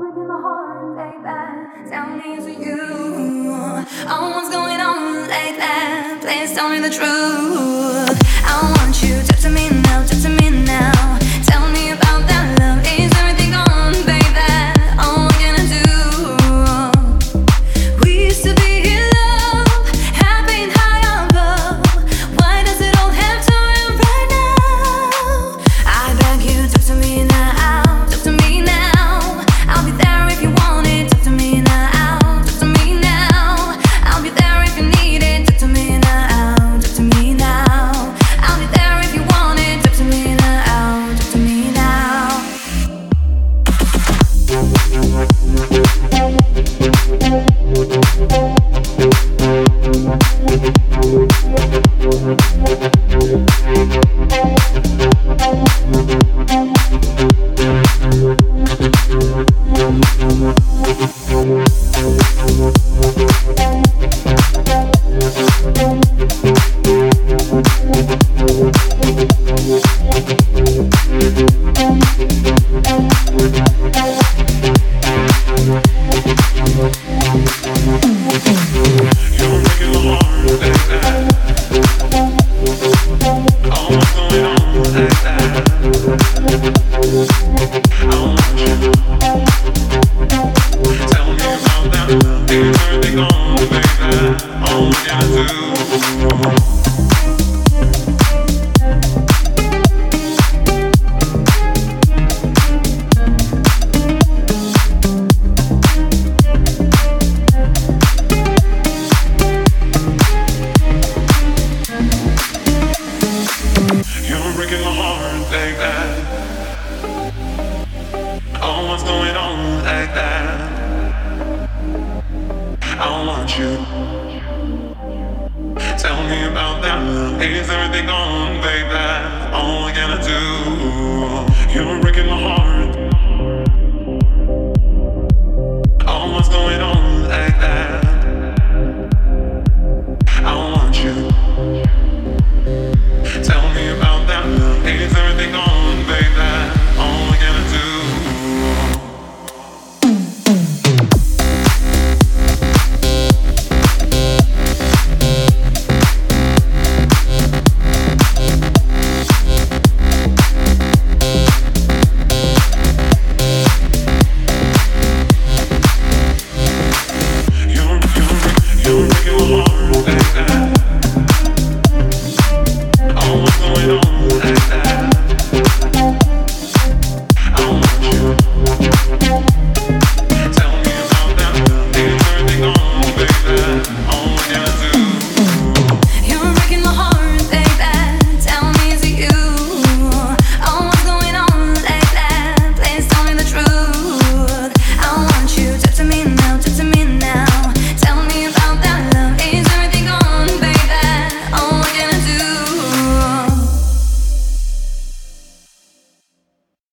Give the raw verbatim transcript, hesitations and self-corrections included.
breaking my heart, baby. Tell me, is it you? Oh, what's going on like that? Please tell me the truth. I want you, talk to me now, talk to me now. Tell me about that love. Is everything gone, baby? Oh, what can I do? We used to be in love, happy and high above. Why does it all have to end right now? I beg you, talk to me now, talk to me now. I'll be there if you want it. Talk to me now, talk to me now. I'll be there if you need it. Talk to me now, talk to me now. I'll be there if you want it. Talk to me now, talk to me now. Is everything gone, baby? All I gotta do. You're breaking my heart.